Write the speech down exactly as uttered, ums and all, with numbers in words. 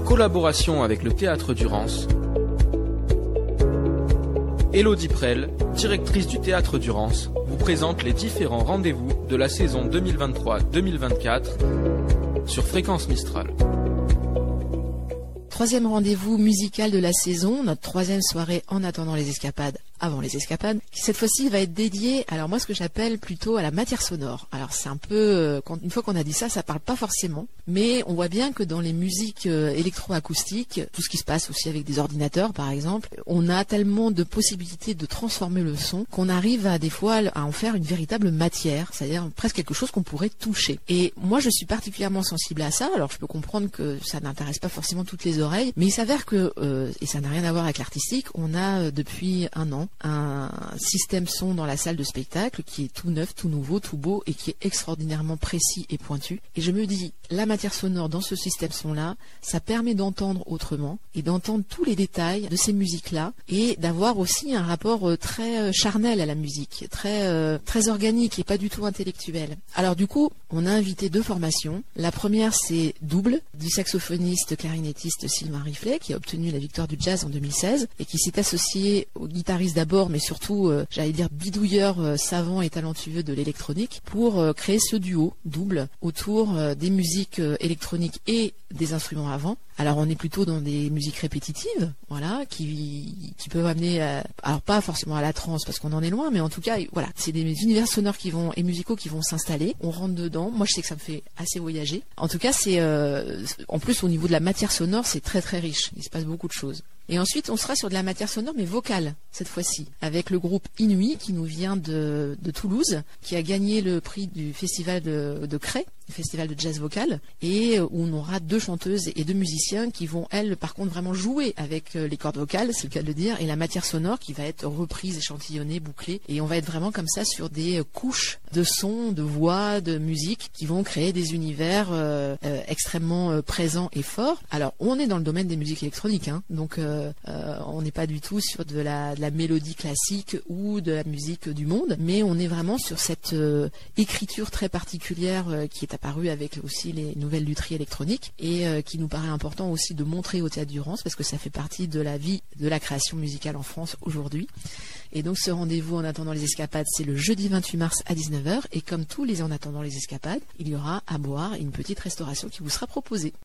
collaboration avec le Théâtre du Rance, Élodie Prel, directrice du Théâtre du Rance, vous présente les différents rendez-vous de la saison deux mille vingt-trois deux mille vingt-quatre sur Fréquence Mistral. Troisième rendez-vous musical de la saison, notre troisième soirée en attendant les escapades, avant les escapades, qui cette fois-ci va être dédiée, alors moi ce que j'appelle plutôt à la matière sonore. Alors c'est un peu, euh, quand, une fois qu'on a dit ça, ça parle pas forcément, mais on voit bien que dans les musiques euh, électroacoustiques, tout ce qui se passe aussi avec des ordinateurs par exemple, on a tellement de possibilités de transformer le son qu'on arrive à des fois à en faire une véritable matière, c'est-à-dire presque quelque chose qu'on pourrait toucher. Et moi je suis particulièrement sensible à ça, alors je peux comprendre que ça n'intéresse pas forcément toutes les oreilles, mais il s'avère que, euh, et ça n'a rien à voir avec l'artistique, on a euh, depuis un an un système son dans la salle de spectacle qui est tout neuf, tout nouveau, tout beau et qui est extraordinairement précis et pointu. Et je me dis, la matière sonore dans ce système son-là, ça permet d'entendre autrement et d'entendre tous les détails de ces musiques-là et d'avoir aussi un rapport très charnel à la musique, très, euh, très organique et pas du tout intellectuel. Alors du coup, on a invité deux formations. La première, c'est Double, du saxophoniste clarinettiste Sylvain Riflet, qui a obtenu la victoire du jazz en deux mille seize et qui s'est associé au guitariste d'abord, mais surtout, euh, j'allais dire bidouilleur euh, savant et talentueux de l'électronique, pour euh, créer ce duo Double autour euh, des musiques euh, électroniques et des instruments à vent. Alors on est plutôt dans des musiques répétitives, voilà, qui, qui peuvent amener, à, alors pas forcément à la trance parce qu'on en est loin, mais en tout cas, voilà, c'est des univers sonores qui vont et musicaux qui vont s'installer. On rentre dedans. Moi, je sais que ça me fait assez voyager. En tout cas, c'est, euh, en plus au niveau de la matière sonore, c'est très très riche. Il se passe beaucoup de choses. Et ensuite, on sera sur de la matière sonore, mais vocale, cette fois-ci, avec le groupe Inuit, qui nous vient de, de Toulouse, qui a gagné le prix du festival de, de Cray, le festival de jazz vocal, et où on aura deux chanteuses et deux musiciens qui vont, elles, par contre, vraiment jouer avec les cordes vocales, c'est le cas de le dire, et la matière sonore qui va être reprise, échantillonnée, bouclée, et on va être vraiment comme ça sur des couches de sons, de voix, de musique, qui vont créer des univers euh, euh, extrêmement euh, présents et forts. Alors, on est dans le domaine des musiques électroniques, hein, donc... Euh, Euh, on n'est pas du tout sur de la, de la mélodie classique ou de la musique du monde, mais on est vraiment sur cette euh, écriture très particulière euh, qui est apparue avec aussi les nouvelles lutheries électroniques et euh, qui nous paraît important aussi de montrer au Théâtre du Rance parce que ça fait partie de la vie de la création musicale en France aujourd'hui. Et donc ce rendez-vous en attendant les escapades, c'est le jeudi vingt-huit mars à dix-neuf heures et comme tous les en attendant les escapades, il y aura à boire et une petite restauration qui vous sera proposée.